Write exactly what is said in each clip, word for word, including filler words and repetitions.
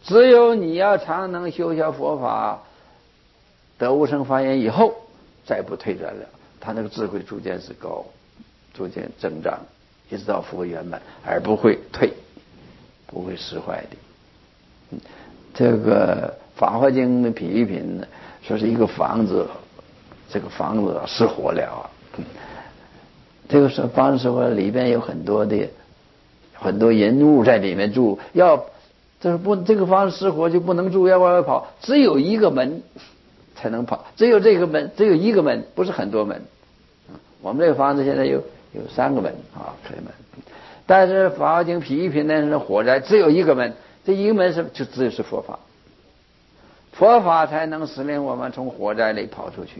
只有你要常能修效佛法，得无生法眼以后，再不退转了，他那个智慧逐渐是高，逐渐增长，一直到佛圆满，而不会退，不会失坏的。嗯、这个《法华经》的比喻品呢，说是一个房子，这个房子失火了啊。嗯、这个是房子失火，里边有很多的很多人物在里面住，要这是不这个房子失火就不能住，要往外跑，只有一个门才能跑，只有这个门，只有一个门，不是很多门。我们这个房子现在有有三个门啊，开门。但是《法华经》比喻品那是火灾，只有一个门，这一个门是就只有是佛法，佛法才能使令我们从火灾里跑出去，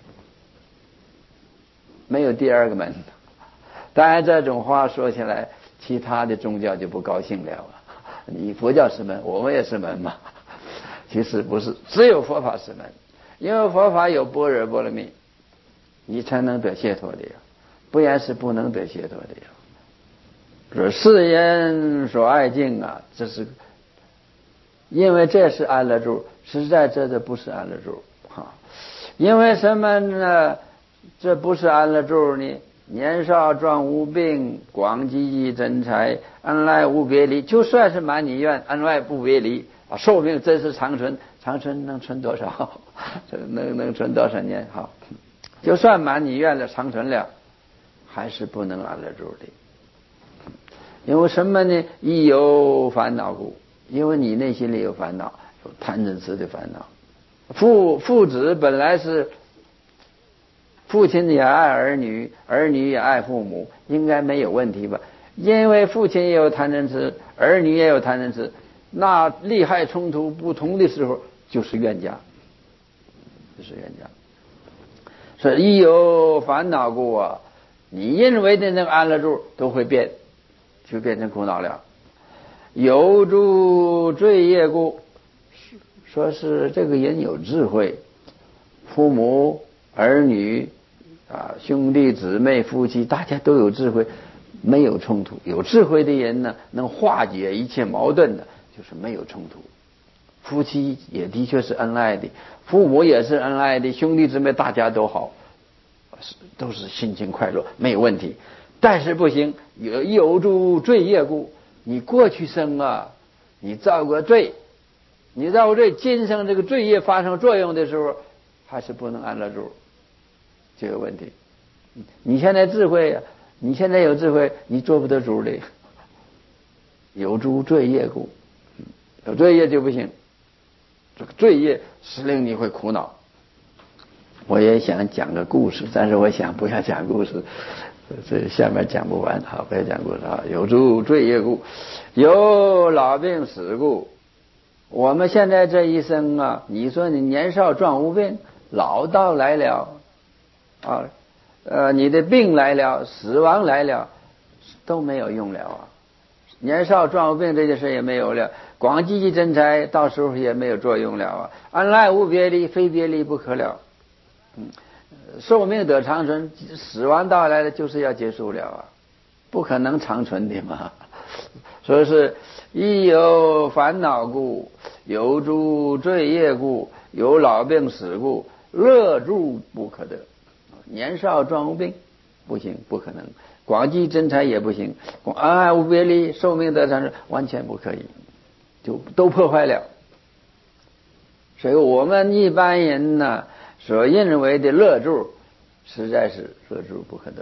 没有第二个门。当然这种话说起来，其他的宗教就不高兴了啊！你佛教是门，我们也是门嘛。其实不是，只有佛法是门，因为佛法有般若波罗蜜，你才能得解脱的呀，不然是不能得解脱的呀。说世人所爱敬啊，这是因为这是安乐住，实在这这不是安乐住哈。因为什么呢？这不是安乐住呢？年少壮无病，广积积真财，恩爱无别离。就算是满你愿，恩爱不别离啊，寿命真是长存，长存能存多少？能能存多少年？好，就算满你愿了，长存了，还是不能安乐住的。因为什么呢？亦有烦恼故，因为你内心里有烦恼，有贪嗔痴的烦恼。父父子本来是父亲也爱儿女，儿女也爱父母，应该没有问题吧？因为父亲也有贪嗔痴，儿女也有贪嗔痴，那利害冲突不同的时候，就是冤家，就是冤家。所以亦有烦恼故啊，你认为的那个安乐住都会变，就变成苦恼了。有诸罪业故，说是这个人有智慧，父母儿女啊，兄弟姊妹夫妻，大家都有智慧，没有冲突。有智慧的人呢，能化解一切矛盾的，就是没有冲突。夫妻也的确是恩爱的，父母也是恩爱的，兄弟姊妹大家都好，都是心情快乐，没有问题。但是不行，有有诸罪业故，你过去生啊，你造过罪，你造过罪，今生这个罪业发生作用的时候，还是不能安乐住，这个问题。你现在智慧啊，你现在有智慧，你做不得主的。有诸罪业故，有罪业就不行，这个罪业使令你会苦恼。我也想讲个故事，但是我想不要讲故事，这下面讲不完，好，不要讲故事啊。有诸罪业故，有老病死故。我们现在这一生啊，你说你年少壮无病，老到来了啊，呃，你的病来了，死亡来了，都没有用了啊。年少壮无病这件事也没有了，广积积真财到时候也没有作用了啊。恩爱无别离，非别离不可了。嗯，寿命得长存，死亡到来了就是要结束了啊，不可能长存的嘛。所以是亦有烦恼故，有诸罪业故，有老病死故，乐住不可得。年少壮无病不行，不可能。广积真财也不行，恩爱无别离，寿命得长存完全不可以，就都破坏了。所以我们一般人呢，所认为的乐住，实在是乐住不可得，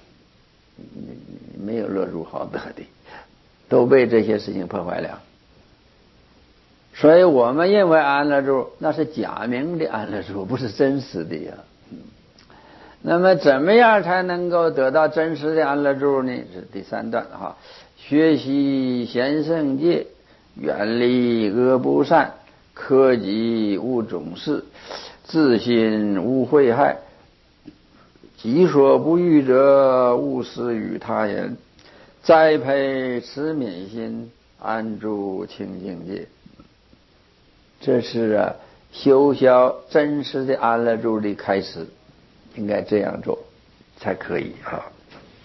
没有乐住好得的，都被这些事情破坏了。所以我们认为安乐住那是假名的安乐住，不是真实的呀。那么怎么样才能够得到真实的安乐住呢？是第三段哈，学习贤圣戒，远离恶不善，克己无种事，自心无秽害，己所不欲者，勿施于他人，栽培慈悯心，安住清净戒。这是啊，修销真实的安乐住的开始，应该这样做才可以啊。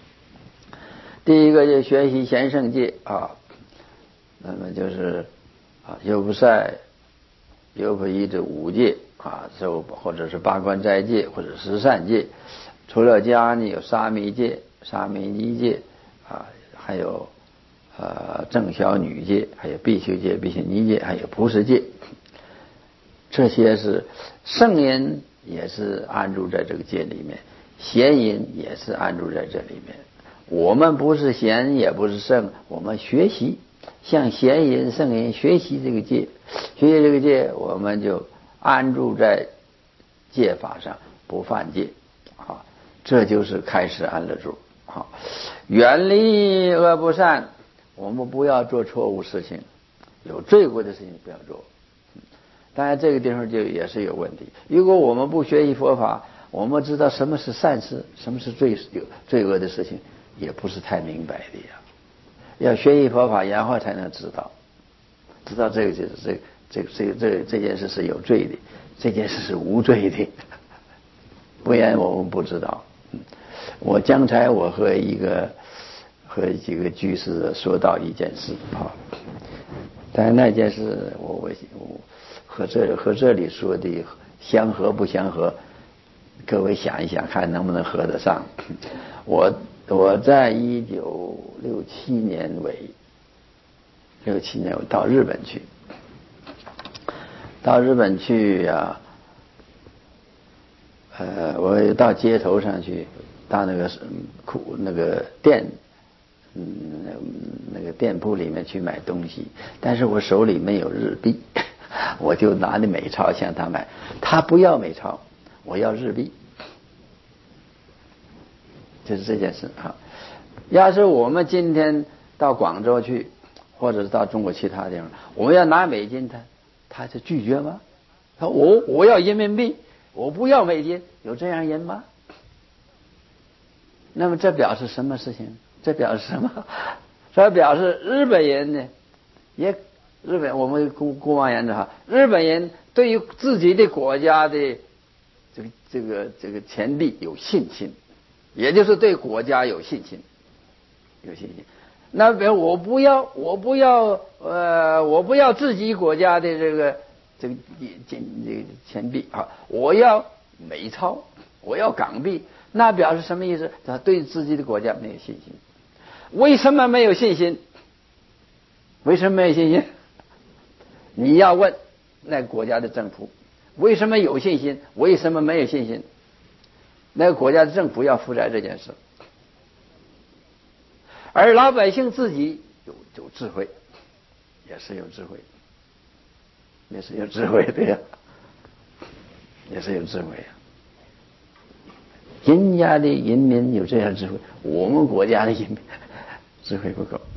第一个就学习贤圣戒啊，那么就是啊，又不晒，又不依这五戒啊，就或者是八关斋戒或者十善戒。除了家呢，有沙弥戒、沙弥尼戒啊，还有呃正小女戒，还有必修戒、必修尼戒，还有菩萨戒。这些是圣人也是安住在这个戒里面，贤人也是安住在这里面。我们不是贤也不是圣，我们学习向贤人圣人学习这个戒，学习这个戒，我们就安住在戒法上，不犯戒啊，这就是开始安乐住啊。远离恶不善，我们不要做错误事情，有罪过的事情不要做。当然这个地方就也是有问题，如果我们不学习佛法，我们知道什么是善事，什么是罪罪恶的事情，也不是太明白的呀。要学习佛法，然后才能知道，知道这个就是这这这这这件事是有罪的，这件事是无罪的，不然我们不知道。我刚才我和一个和几个居士说到一件事啊，但是那件事我我我和这和这里说的相合不相合，各位想一想看能不能合得上。我我在一九六七年尾六七年我到日本去，到日本去呀、啊，呃，我到街头上去，到那个库那个店，嗯，那个店铺里面去买东西，但是我手里没有日币，我就拿着美钞向他买，他不要美钞，我要日币，就是这件事啊。要是我们今天到广州去，或者是到中国其他地方，我们要拿美金，他他就拒绝吗？他说我我要人民币，我不要美金，有这样人吗？那么这表示什么事情？这表示什么？这表示日本人呢，也日本我们姑姑妄言的哈，日本人对于自己的国家的这个这个这个钱币有信心，也就是对国家有信心，有信心。那比如我不要，我不要，呃，我不要自己国家的这个这个钱这个钱币啊，我要美钞，我要港币。那表示什么意思？他对自己的国家没有信心。为什么没有信心？为什么没有信心？你要问那个国家的政府，为什么有信心？为什么没有信心？那个国家的政府要负责这件事。而老百姓自己有有智慧，也是有智慧，也是有智慧的呀，也是有智慧呀。人家的人民有这样智慧，我们国家的人民智慧不够。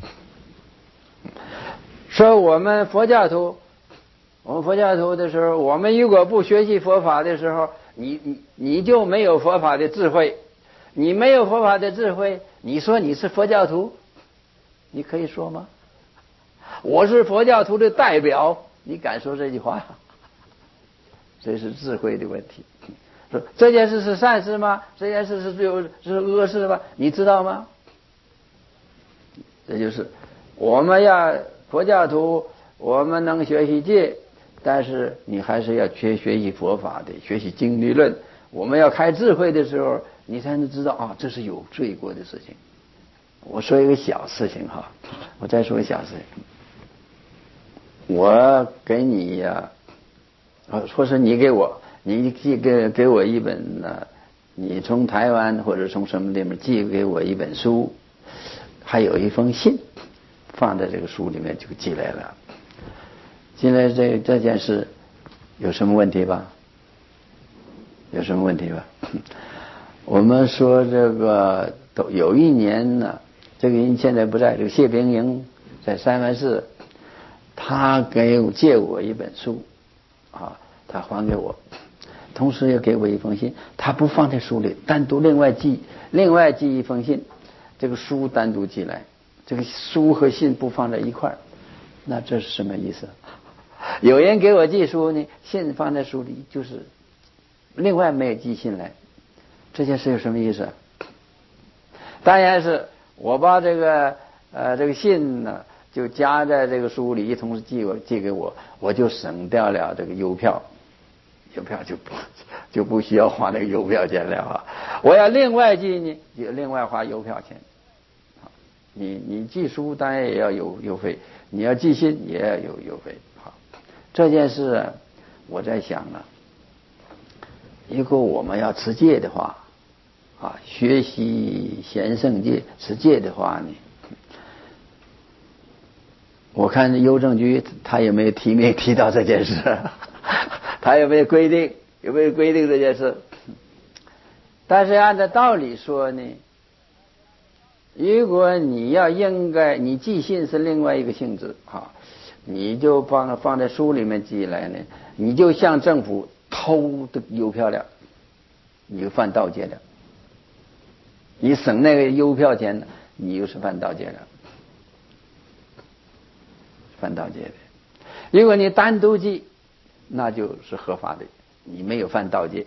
说我们佛教徒，我们佛教徒的时候，我们如果不学习佛法的时候，你你你就没有佛法的智慧，你没有佛法的智慧，你说你是佛教徒，你可以说吗？我是佛教徒的代表，你敢说这句话？这是智慧的问题。说这件事是善事吗？这件事是有是恶事吗？你知道吗？这就是我们要佛教徒，我们能学习戒，但是你还是要学学习佛法的，学习经律论。我们要开智慧的时候，你才能知道啊，这是有罪过的事情。我说一个小事情哈，我再说一个小事情。我给你呀、啊，或是你给我。你寄给给我一本呢，你从台湾或者从什么地方寄给我一本书，还有一封信，放在这个书里面就寄来了。寄来这这件事有什么问题吧？有什么问题吧？我们说这个都有一年呢，这个人现在不在，这个谢炳营在三藩市，他给我借我一本书啊，他还给我。同时也给我一封信，他不放在书里，单独另外寄，另外寄一封信，这个书单独寄来，这个书和信不放在一块儿，那这是什么意思？有人给我寄书呢，信放在书里，就是另外没有寄信来，这件事有什么意思？当然是我把这个呃这个信呢就夹在这个书里，一同时寄我寄给我，我就省掉了这个邮票，邮票就不就不需要花那个邮票钱了啊。我要另外寄呢，就另外花邮票钱。你你寄书当然也要有邮费，你要寄信也要有邮费。好，这件事啊，我在想啊，如果我们要持戒的话，啊，学习贤圣戒持戒的话呢，我看邮政局他有没有提没提到这件事，他有没有规定有没有规定这件事？但是按照道理说呢，如果你要应该你寄信是另外一个性质啊，你就放放在书里面寄来呢，你就向政府偷的邮票了，你就犯盗戒了。你省那个邮票钱，你又是犯盗戒了，犯盗戒的。如果你单独寄，那就是合法的，你没有犯盗戒。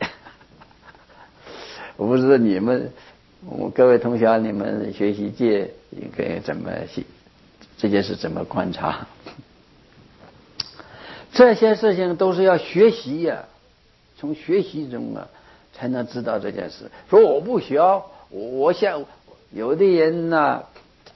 我不知道你们，我各位同学，你们学习戒应该怎么这件事怎么观察？这些事情都是要学习呀、啊，从学习中啊才能知道这件事。说我不学，我想有的人呢、啊，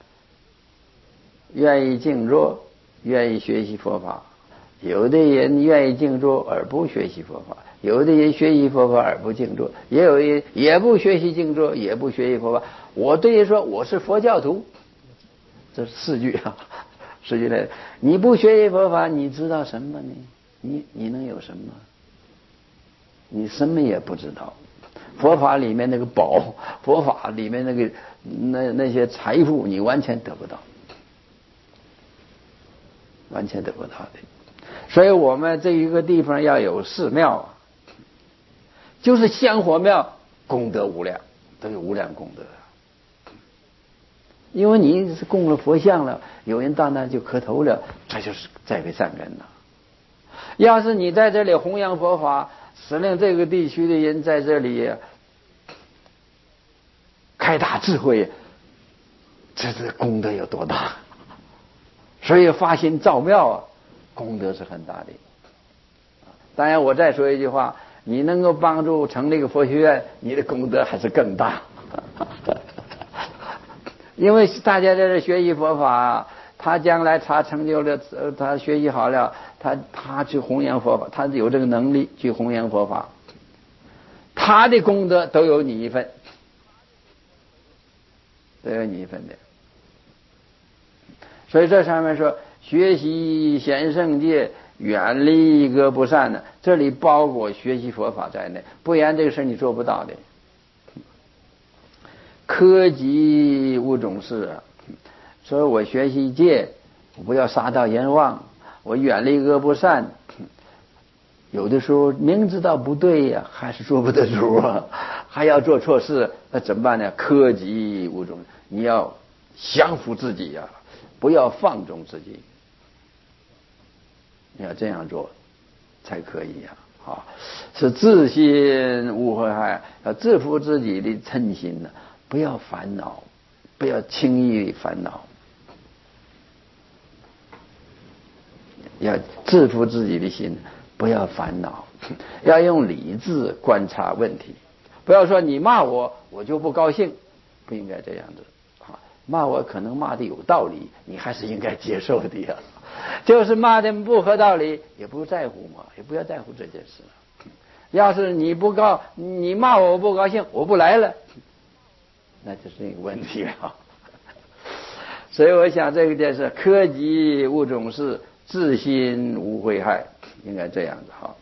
愿意静坐，愿意学习佛法；有的人愿意静坐而不学习佛法；有的人学习佛法而不静坐；也有人也不学习静坐，也不学习佛法。我对人说我是佛教徒，这是四句啊，四句来。你不学习佛法，你知道什么呢？你你能有什么？你什么也不知道。佛法里面那个宝，佛法里面那个那那些财富，你完全得不到，完全得不到的。所以我们这一个地方要有寺庙啊，就是香火庙，功德无量，都有无量功德。因为你是供了佛像了，有人到那就磕头了，这就是栽培善根了。要是你在这里弘扬佛法，使令这个地区的人在这里开大智慧，这这功德有多大？所以发心造庙啊，功德是很大的。当然我再说一句话，你能够帮助成立一个佛学院，你的功德还是更大。因为大家在这学习佛法，他将来他成就了，他学习好了，他他去弘扬佛法，他有这个能力去弘扬佛法，他的功德都有你一份，都有你一份的。所以这上面说学习贤圣戒，远离一个不善的，这里包括学习佛法在内，不然这个事你做不到的。科己物种事，所以我学习戒，我不要杀盗淫妄，我远离恶不善。有的时候明知道不对呀、啊，还是做不得主啊，还要做错事，那怎么办呢？科己物种，你要降服自己呀、啊，不要放纵自己，你要这样做才可以呀、啊。啊，是自心无祸害，要制服自己的嗔心呢、啊。不要烦恼，不要轻易烦恼，要制服自己的心，不要烦恼，要用理智观察问题。不要说你骂我，我就不高兴，不应该这样子。骂我可能骂的有道理，你还是应该接受的呀。就是骂的不合道理，也不在乎嘛，也不要在乎这件事。要是你不高，你骂我我不高兴，我不来了。那就是一个问题了。所以我想这个件事，科己物种事，自心无危害，应该这样子哈。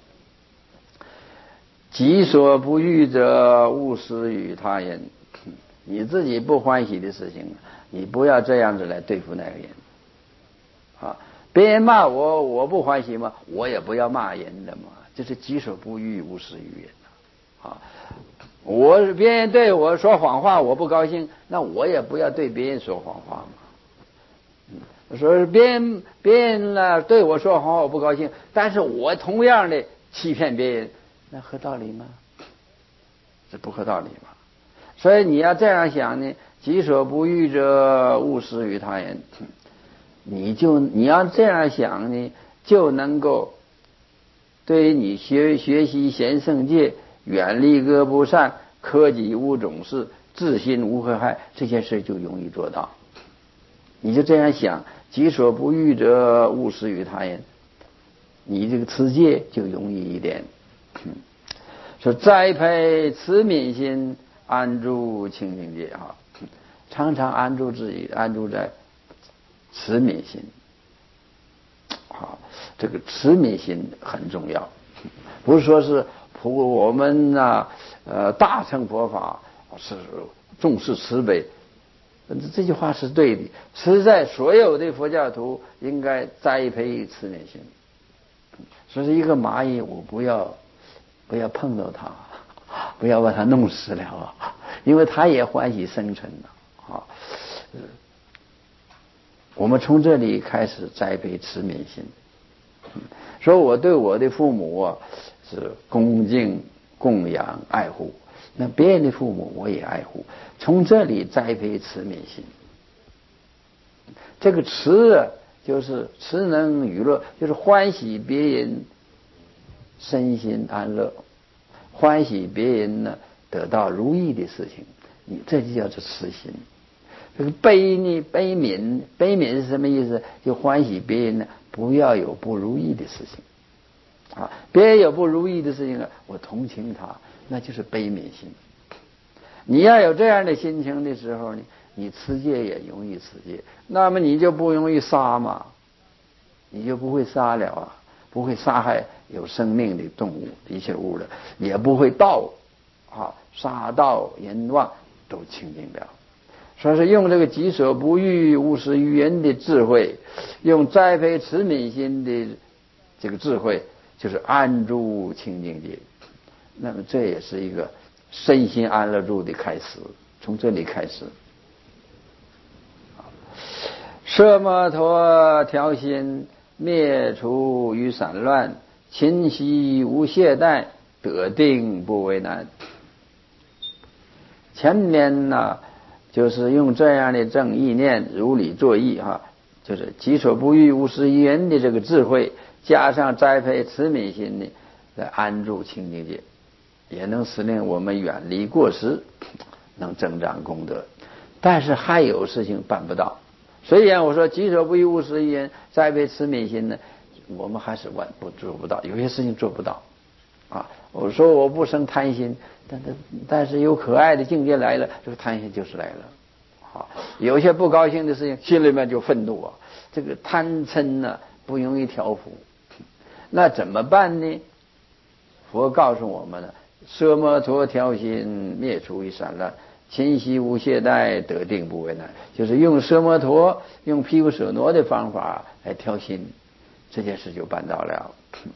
己所不欲者，勿施于他人。你自己不欢喜的事情，你不要这样子来对付那个人。啊，别人骂我，我不欢喜嘛，我也不要骂人的嘛，就是己所不欲，勿施于人。啊。我别人对我说谎话，我不高兴，那我也不要对别人说谎话嘛。嗯，说别人别人呢对我说谎话，我不高兴，但是我同样的欺骗别人，那合道理吗？这不合道理嘛。所以你要这样想呢：己所不欲者，勿施于他人。 你就你要这样想呢，就能够对于你学学习贤圣戒、远离恶不善、克己无种事、自心无害害，这些事就容易做到。你就这样想，己所不欲者，勿施于他人，你这个持戒就容易一点。说栽培慈悯心，安住清净戒啊，常常安住自己，安住在慈悯心。好，这个慈悯心很重要，不是说是普我们呐、啊，呃，大乘佛法是重视慈悲，这句话是对的。实在所有的佛教徒应该栽培慈悯心。说是一个蚂蚁，我不要不要碰到它，不要把它弄死了啊，因为它也欢喜生存的啊。我们从这里开始栽培慈悯心。说我对我的父母啊是恭敬、供养、爱护，那别人的父母我也爱护，从这里栽培慈悯心。这个慈啊，就是慈能娱乐，就是欢喜别人身心安乐，欢喜别人呢得到如意的事情，你这就叫做慈心。这个悲呢，悲悯，悲悯是什么意思？就欢喜别人呢不要有不如意的事情啊，别人有不如意的事情啊，我同情他，那就是悲悯心。你要有这样的心情的时候呢，你持戒也容易持戒，那么你就不容易杀嘛，你就不会杀了啊，不会杀害有生命的动物一切物的，也不会盗啊，杀盗淫妄都清净了。说是用这个己所不欲，勿施于人的智慧，用栽培慈悯心的这个智慧，就是安住清净戒。那么这也是一个身心安乐住的开始，从这里开始。摄摩陀调心，灭除于散乱，勤习无懈怠，得定不为难。前面呢就是用这样的正意念如理作意哈，就是己所不欲，勿施于人的这个智慧，加上栽培慈悯心呢，来安住清净戒，也能使令我们远离过失，能增长功德。但是还有事情办不到。虽然我说己所不欲，勿施于人，栽培慈悯心呢，我们还是完不做不到，有些事情做不到啊。我说我不生贪心，但但但是有可爱的境界来了，这个贪心就是来了。好，有些不高兴的事情，心里面就愤怒啊，这个贪嗔呢不容易调伏。那怎么办呢？佛告诉我们了：摄摩陀调心，灭除于散乱，勤习无懈怠，得定不为难。就是用摄摩陀、用毗婆舍那的方法来调心，这件事就办到了。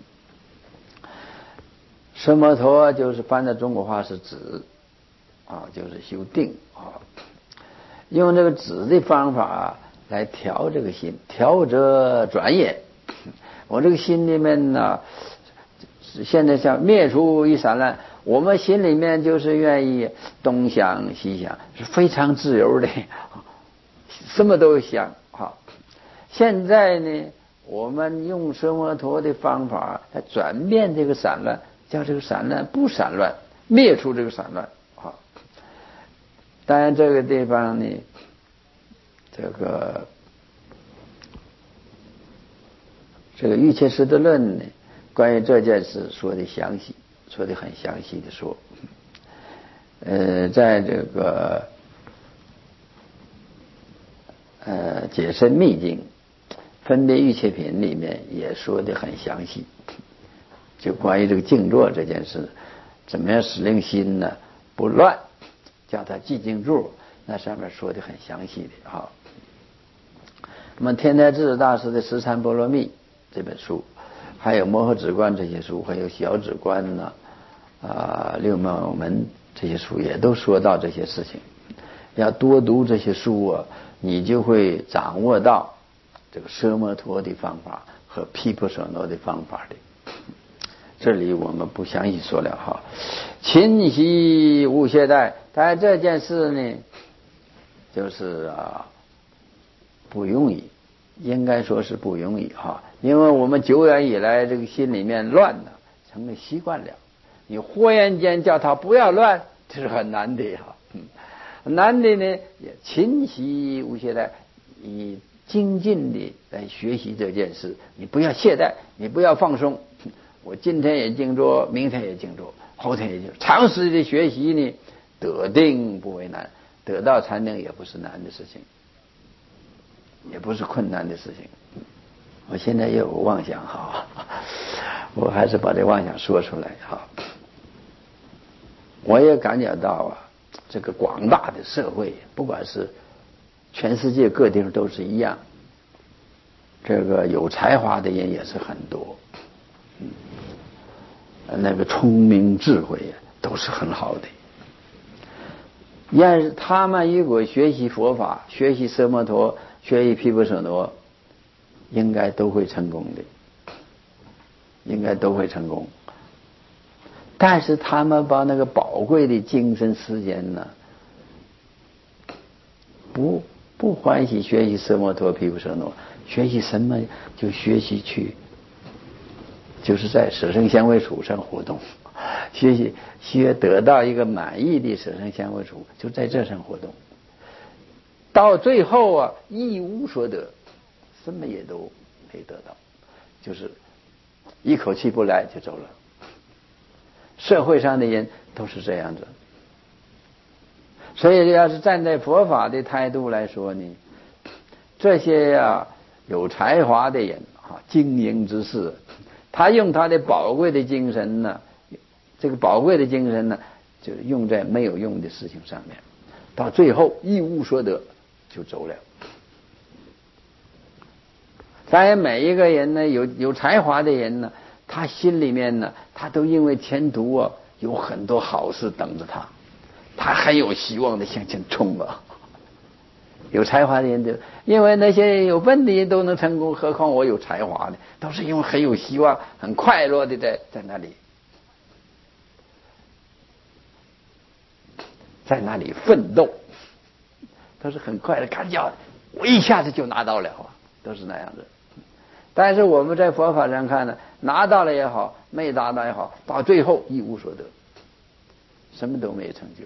摄摩陀就是翻到中国话是止啊，就是修定啊，用这个止的方法来调这个心，调则转也。我这个心里面呢，现在像灭除于散乱，我们心里面就是愿意东想西想，是非常自由的，什么都想啊。现在呢，我们用摄摩陀的方法来转变这个散乱，叫这个散乱不散乱，灭除这个散乱啊。当然这个地方呢，这个这个瑜伽师的论呢，关于这件事说的详细，说的很详细的说，呃，在这个呃解深密经分别瑜伽品里面也说的很详细，就关于这个静坐这件事，怎么样使令心呢不乱，叫它寂静住，那上面说的很详细的啊。那么天台智大师的十禅波罗蜜这本书，还有摩诃止观这些书，还有小止观呢啊六妙门这些书也都说到这些事情。要多读这些书啊，你就会掌握到这个摄摩陀的方法和毗婆舍那的方法的。这里我们不详细说了哈。勤习无懈怠，当然这件事呢，就是啊不容易应该说是不容易哈，因为我们久远以来这个心里面乱了，成了习惯了。你忽然间叫他不要乱，这是很难的哈。嗯，难的呢，也勤习无懈怠，以精进的来学习这件事，你不要懈怠，你不要放松。我今天也静坐，明天也静坐，后天也静坐，长时的学习呢，得定不为难，得到禅定也不是难的事情，也不是困难的事情。我现在又有妄想哈，我还是把这妄想说出来哈。我也感觉到啊，这个广大的社会，不管是全世界各地方都是一样，这个有才华的人也是很多，嗯，那个聪明智慧都是很好的。要是他们如果学习佛法，学习奢摩陀，学习毗婆舍那，应该都会成功的，应该都会成功。但是他们把那个宝贵的精神时间呢，不不欢喜学习奢摩陀毗婆舍那，学习什么就学习去，就是在舍身香味触上活动，学习学得到一个满意的舍身香味触，就在这上活动。到最后啊，一无所得，什么也都没得到，就是一口气不来就走了。社会上的人都是这样子，所以要是站在佛法的态度来说呢，这些呀、啊、有才华的人啊，精英之士，他用他的宝贵的精神呢，这个宝贵的精神呢，就用在没有用的事情上面，到最后一无所得就走了。当然，每一个人呢，有有才华的人呢，他心里面呢，他都因为前途啊有很多好事等着他，他很有希望的向前冲啊。有才华的人就因为那些有笨的人都能成功，何况我有才华的，都是因为很有希望、很快乐的在在那里，在那里奋斗，都是很快的，感觉我一下子就拿到了，都是那样子。但是我们在佛法上看呢，拿到了也好，没拿到也好，到最后一无所得，什么都没有成就。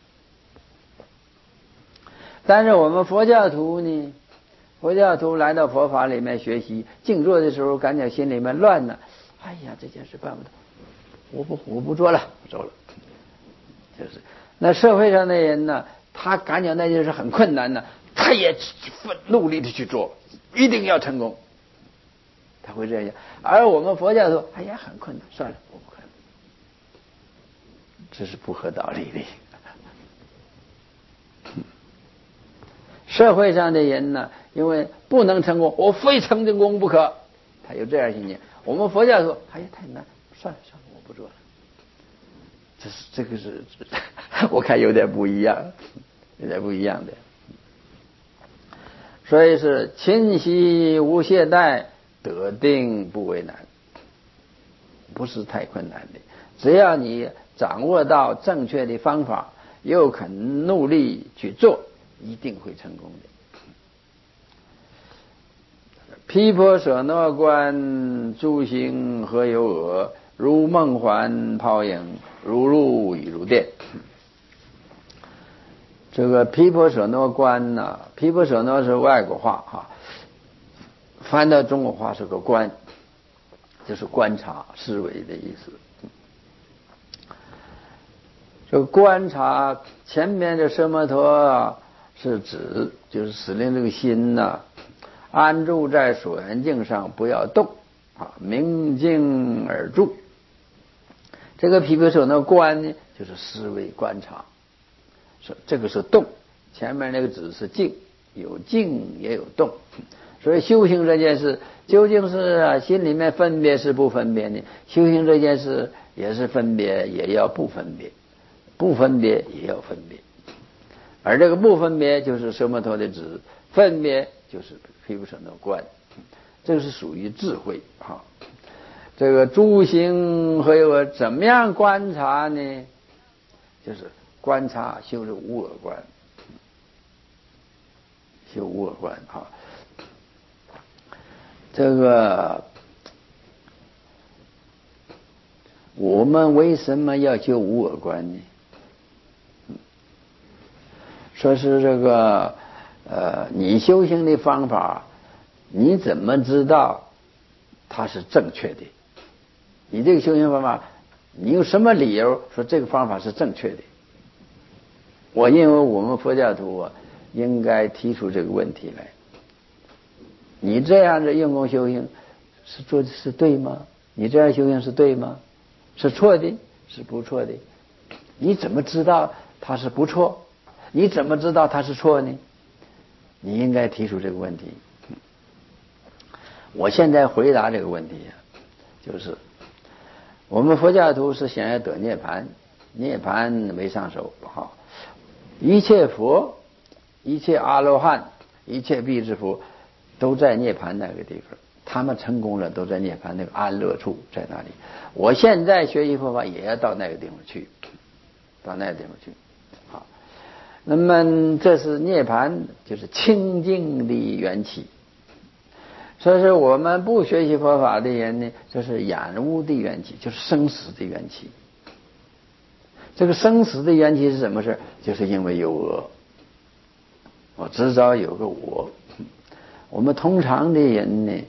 但是我们佛教徒呢，佛教徒来到佛法里面学习静坐的时候，感觉心里面乱了，哎呀，这件事办不到，我不我不做了，我走了。就是那社会上的人呢，他感觉那件事很困难呢，他也努力的去做，一定要成功。他会这样，而我们佛教徒，哎呀，很困难，算了，我不看，这是不合道理的。社会上的人呢，因为不能成功，我非成功不可，他有这样信念。我们佛教徒，哎呀，太难，算了算了，我不做了。这是这个是，我看有点不一样，有点不一样的。所以是勤习无懈怠，得定不为难，不是太困难的。只要你掌握到正确的方法，又肯努力去做，一定会成功的。毗婆舍那观，诸行何有我？如梦幻泡影，如露亦如电。这个毗婆舍那观呢，毗婆舍那是外国话哈，翻到中国话是个观，就是观察思维的意思。这个观察前面的奢摩陀是指就是使令这个心呢、啊、安住在所缘境上，不要动啊，明静而住。这个毗婆舍那观呢，就是思维观察，说这个是动，前面那个指是静，有静也有动。所以修行这件事究竟是啊心里面分别是不分别呢？修行这件事也是分别，也要不分别，不分别也要分别。而这个不分别就是奢摩陀的指，分别就是毗婆舍那观，这是属于智慧啊。这个诸行何有我？怎么样观察呢？就是观察修是无我观，修无我观啊。 这个我们为什么要修无我观呢？说是这个呃，你修行的方法，你怎么知道它是正确的？你这个修行方法，你有什么理由说这个方法是正确的？我认为我们佛教徒啊，应该提出这个问题来。你这样的用功修行是做的是对吗？你这样修行是对吗？是错的？是不错的？你怎么知道它是不错？你怎么知道它是错呢？你应该提出这个问题。我现在回答这个问题啊，就是我们佛教徒是想要得涅槃，涅槃没上手好，一切佛、一切阿罗汉、一切辟支佛都在涅槃那个地方，他们成功了，都在涅槃那个安乐处在那里。我现在学习佛法也要到那个地方去，到那个地方去。好，那么这是涅槃，就是清净的缘起。所以说我们不学习佛法的人呢，这是染污的缘起，就是生死的缘起。这个生死的缘起是什么事？就是因为有我，我至少有个我。我们通常的人呢，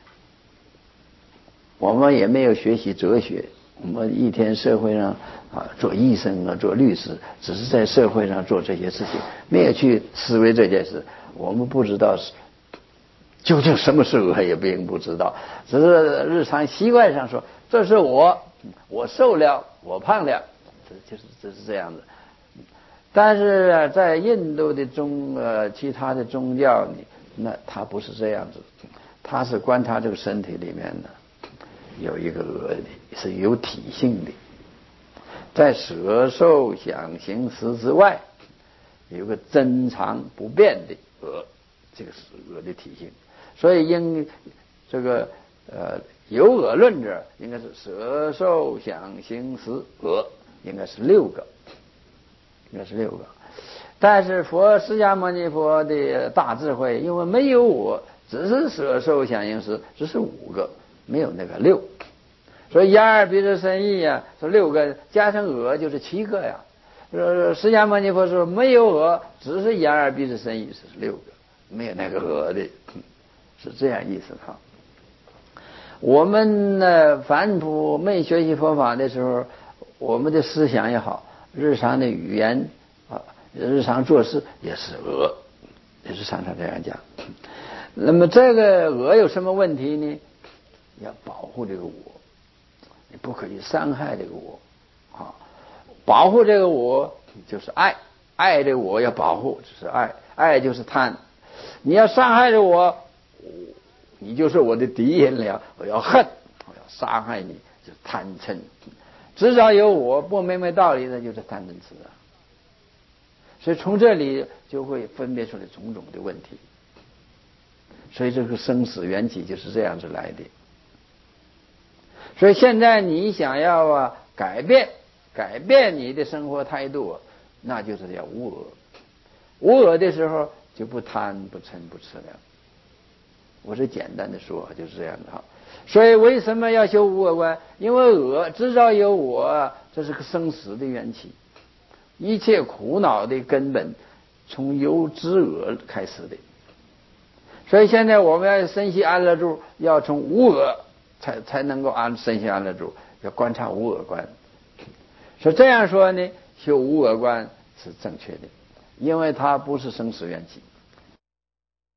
我们也没有学习哲学，我们一天社会上啊做医生啊做律师，只是在社会上做这些事情，没有去思维这件事。我们不知道是究竟什么是我，也并不知道，只是日常习惯上说这是我，我瘦了，我胖了，这就是这是这样子。但是在印度的宗呃其他的宗教里，那他不是这样子，他是观察这个身体里面的有一个我的，是有体性的，在色受想行识之外，有个真常不变的我，这个是我的体性。所以应这个呃有我论者，应该是色受想行识我，应该是六个，应该是六个。但是佛释迦牟尼佛的大智慧，因为没有我，只是色受想行识，只是五个，没有那个六。所以眼耳鼻舌身意呀，是六个，加上我就是七个呀。呃，释迦牟尼佛说没有我，只是眼耳鼻舌身意是六个，没有那个我的，是这样意思哈。我们呢，凡夫没学习佛法的时候，我们的思想也好，日常的语言啊，日常做事也是我，也是常常这样讲。那么这个我有什么问题呢？要保护这个我，你不可以伤害这个我啊！保护这个我就是爱，爱这个我要保护，就是爱，爱就是贪。你要伤害着我，你就是我的敌人了，我要恨，我要杀害你，就是贪嗔。至少有我不明白道理的，就是贪嗔痴啊。所以从这里就会分别出来种种的问题。所以这个生死缘起就是这样子来的。所以现在你想要啊改变改变你的生活态度啊，那就是要无我。无我的时候就不贪不嗔不痴了。我是简单的说，就是这样的哈。所以为什么要修无我观？因为我至少有我，这是个生死的缘起，一切苦恼的根本从有知我开始的。所以现在我们要身心安乐住，要从无我才才能够安身心安乐住，要观察无我观。所以这样说呢，修无我观是正确的，因为它不是生死缘起。